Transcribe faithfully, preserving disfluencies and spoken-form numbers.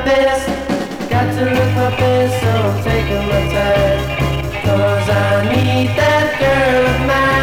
best. Got to look my best, so I'm taking my time. Cause I need that girl of mine.